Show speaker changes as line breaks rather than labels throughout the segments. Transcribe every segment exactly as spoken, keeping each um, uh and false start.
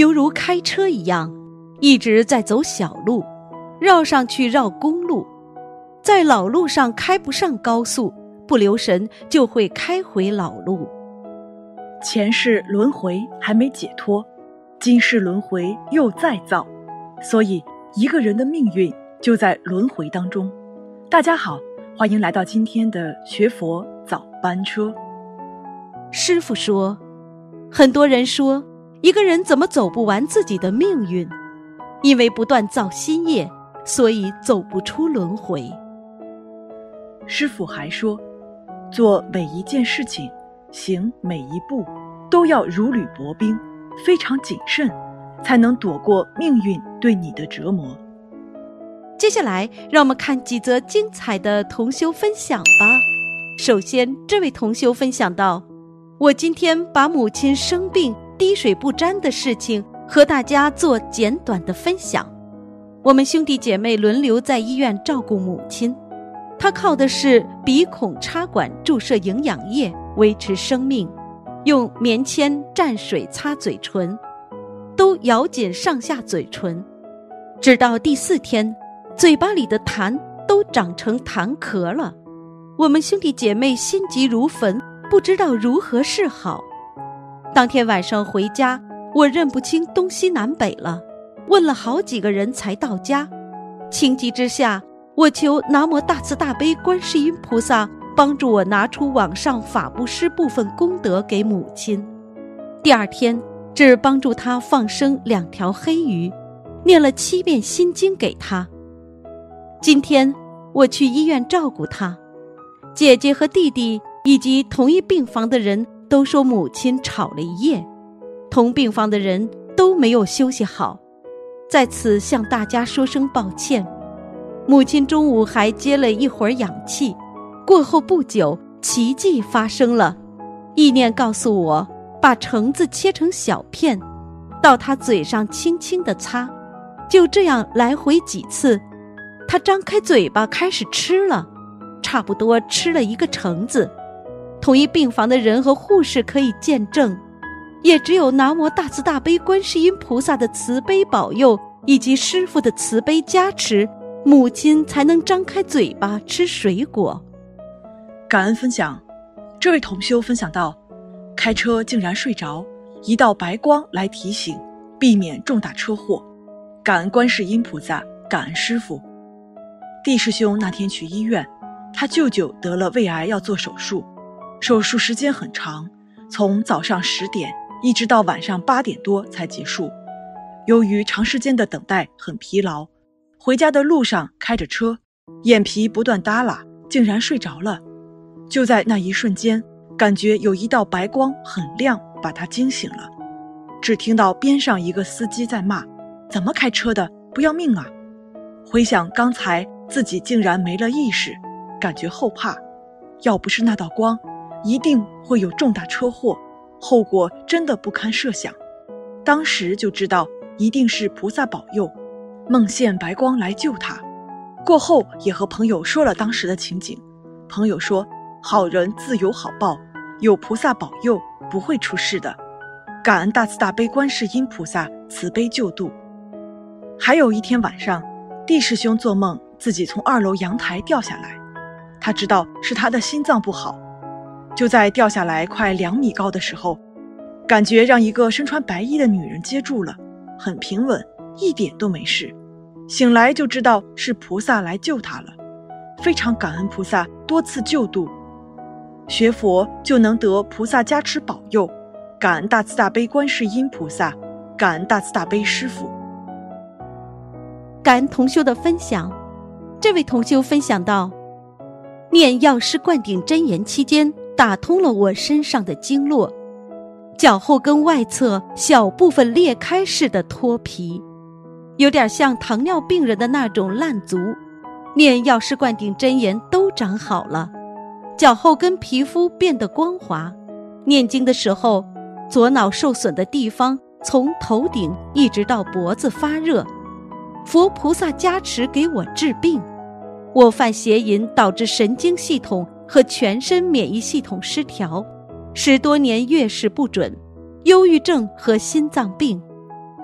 犹如开车一样，一直在走小路，绕上去绕公路，在老路上开不上高速，不留神就会开回老路。
前世轮回还没解脱，今世轮回又再造，所以一个人的命运就在轮回当中。大家好，欢迎来到今天的学佛早班车。
师父说，很多人说一个人怎么走不完自己的命运，因为不断造新业，所以走不出轮回。
师父还说，做每一件事情，行每一步，都要如履薄冰，非常谨慎，才能躲过命运对你的折磨。
接下来让我们看几则精彩的同修分享吧。首先，这位同修分享到，我今天把母亲生病滴水不沾的事情和大家做简短的分享。我们兄弟姐妹轮流在医院照顾母亲，她靠的是鼻孔插管注射营养液维持生命，用棉签蘸水擦嘴唇，都咬紧上下嘴唇，直到第四天，嘴巴里的痰都长成痰壳了。我们兄弟姐妹心急如焚，不知道如何是好。当天晚上回家，我认不清东西南北了，问了好几个人才到家。情急之下，我求南无大慈大悲观世音菩萨帮助我拿出网上法布施部分功德给母亲。第二天，只帮助她放生两条黑鱼，念了七遍心经给她。今天我去医院照顾她，姐姐和弟弟以及同一病房的人都说母亲吵了一夜，同病房的人都没有休息好，在此向大家说声抱歉。母亲中午还接了一会儿氧气，过后不久，奇迹发生了。意念告诉我，把橙子切成小片，到她嘴上轻轻地擦，就这样来回几次，她张开嘴巴开始吃了，差不多吃了一个橙子。同一病房的人和护士可以见证，也只有南无大慈大悲观世音菩萨的慈悲保佑以及师父的慈悲加持，母亲才能张开嘴巴吃水果。
感恩分享。这位同修分享到，开车竟然睡着，一道白光来提醒，避免重大车祸。感恩观世音菩萨，感恩师父。弟师兄那天去医院，他舅舅得了胃癌要做手术，手术时间很长，从早上十点一直到晚上八点多才结束。由于长时间的等待很疲劳，回家的路上开着车，眼皮不断耷拉，竟然睡着了。就在那一瞬间，感觉有一道白光很亮，把他惊醒了。只听到边上一个司机在骂，怎么开车的，不要命啊！回想刚才自己竟然没了意识，感觉后怕，要不是那道光，一定会有重大车祸，后果真的不堪设想。当时就知道一定是菩萨保佑，梦现白光来救他。过后也和朋友说了当时的情景，朋友说好人自有好报，有菩萨保佑不会出事的，感恩大慈大悲观世音菩萨慈悲救度。还有一天晚上，弟师兄做梦自己从二楼阳台掉下来，他知道是他的心脏不好，就在掉下来快两米高的时候，感觉让一个身穿白衣的女人接住了，很平稳，一点都没事。醒来就知道是菩萨来救他了，非常感恩菩萨多次救度。学佛就能得菩萨加持保佑，感恩大慈大悲观世音菩萨，感恩大慈大悲师父。
感恩同修的分享。这位同修分享到，念药师灌顶真言期间，打通了我身上的经络，脚后跟外侧小部分裂开似的脱皮，有点像糖尿病人的那种烂足。念药师灌顶真言都长好了，脚后跟皮肤变得光滑。念经的时候，左脑受损的地方从头顶一直到脖子发热，佛菩萨加持给我治病。我犯邪淫导致神经系统和全身免疫系统失调，十多年月事不准，忧郁症和心脏病，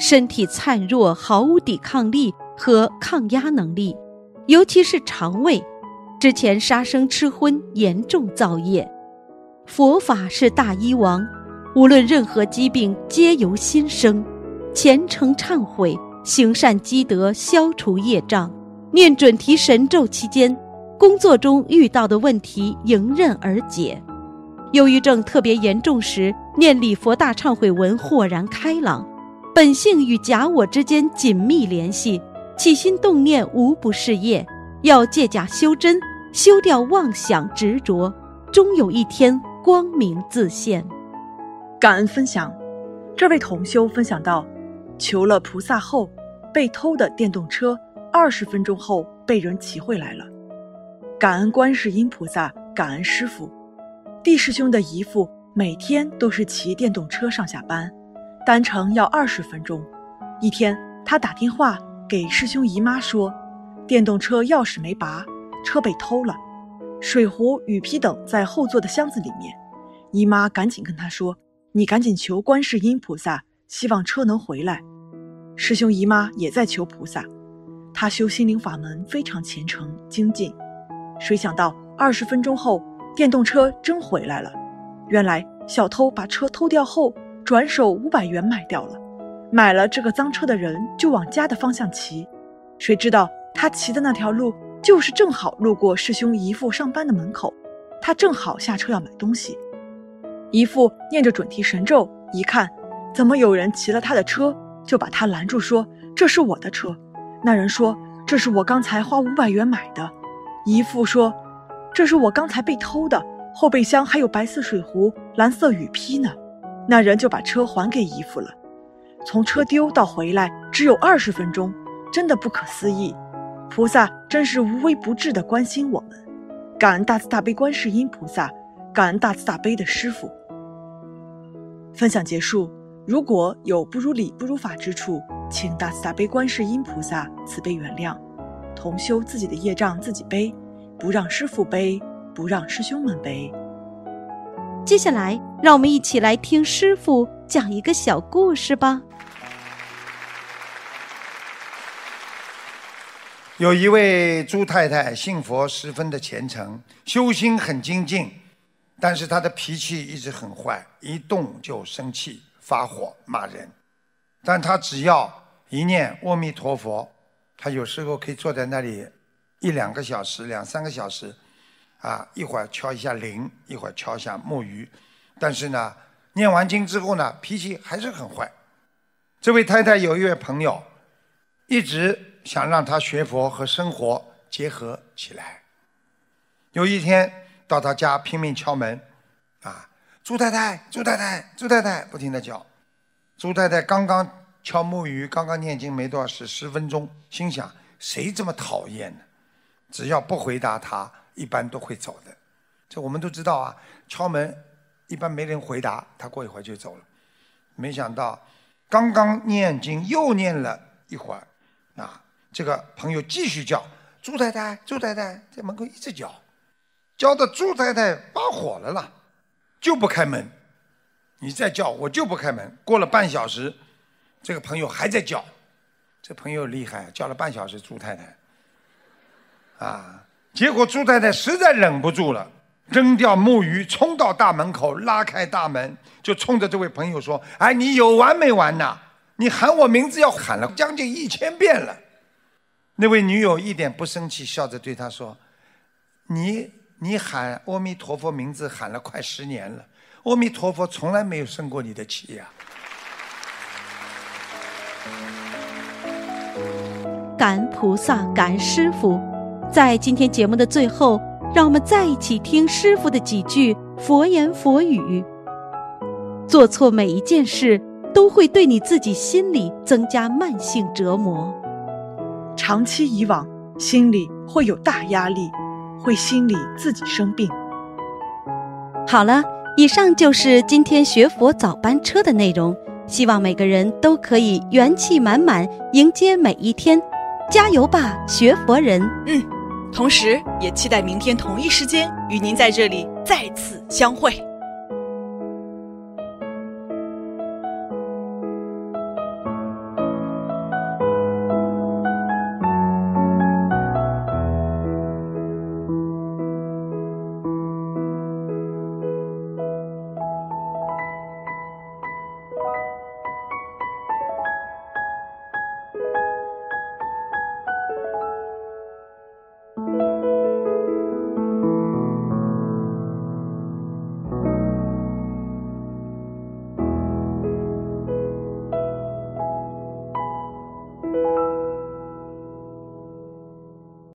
身体孱弱，毫无抵抗力和抗压能力，尤其是肠胃，之前杀生吃荤严重造业。佛法是大医王，无论任何疾病皆由心生，虔诚忏悔，行善积德，消除业障，念准提神咒期间，工作中遇到的问题迎刃而解。忧郁症特别严重时，念礼佛大忏悔文豁然开朗。本性与假我之间紧密联系，起心动念无不是业，要借假修真，修掉妄想执着，终有一天光明自现。
感恩分享。这位同修分享到，求了菩萨后，被偷的电动车二十分钟后被人骑回来了。感恩观世音菩萨，感恩师父。弟师兄的姨父每天都是骑电动车上下班，单程要二十分钟。一天他打电话给师兄姨妈说，电动车钥匙没拔，车被偷了，水壶、雨披等在后座的箱子里面。姨妈赶紧跟他说，你赶紧求观世音菩萨，希望车能回来。师兄姨妈也在求菩萨，他修心灵法门非常虔诚精进。谁想到二十分钟后电动车真回来了，原来小偷把车偷掉后转手五百元买掉了。买了这个赃车的人就往家的方向骑，谁知道他骑的那条路就是正好路过师兄姨父上班的门口，他正好下车要买东西。姨父念着准提神咒，一看怎么有人骑了他的车，就把他拦住说，这是我的车。那人说，这是我刚才花五百元买的。姨父说，这是我刚才被偷的，后备箱还有白色水壶、蓝色雨披呢。那人就把车还给姨父了。从车丢到回来只有二十分钟，真的不可思议。菩萨真是无微不至地关心我们。感恩大慈大悲观世音菩萨，感恩大慈大悲的师父。分享结束，如果有不如理不如法之处，请大慈大悲观世音菩萨慈悲原谅。同修自己的业障自己背，不让师父背，不让师兄们背。
接下来让我们一起来听师父讲一个小故事吧。
有一位朱太太信佛十分的虔诚，修心很精进，但是她的脾气一直很坏，一动就生气发火骂人。但她只要一念阿弥陀佛，她有时候可以坐在那里一两个小时两三个小时啊，一会儿敲一下铃，一会儿敲一下木鱼，但是呢念完经之后呢脾气还是很坏。这位太太有一位朋友一直想让她学佛和生活结合起来。有一天到她家拼命敲门啊，朱太太朱太太朱太太不停地叫。朱太太刚刚敲木鱼，刚刚念经没多少时，十分钟，心想谁这么讨厌呢？只要不回答她一般都会走的。这我们都知道啊，敲门一般没人回答，她过一会儿就走了。没想到刚刚念经又念了一会儿啊，这个朋友继续叫朱太太朱太太，在门口一直叫，叫到朱太太发火了啦，就不开门。你再叫我就不开门。过了半小时，这个朋友还在叫，这朋友厉害，叫了半小时朱太太啊，结果朱太太实在忍不住了，扔掉木鱼冲到大门口，拉开大门就冲着这位朋友说，哎，你有完没完呐？你喊我名字要喊了将近一千遍了。那位女友一点不生气，笑着对他说，你你喊阿弥陀佛名字喊了快十年了，阿弥陀佛从来没有生过你的气呀、
啊。感恩菩萨，感恩师父。在今天节目的最后，让我们再一起听师父的几句佛言佛语。做错每一件事都会对你自己心里增加慢性折磨，
长期以往心里会有大压力，会心里自己生病。
好了，以上就是今天学佛早班车的内容，希望每个人都可以元气满满迎接每一天，加油吧学佛人。
嗯，同时也期待明天同一时间与您在这里再次相会。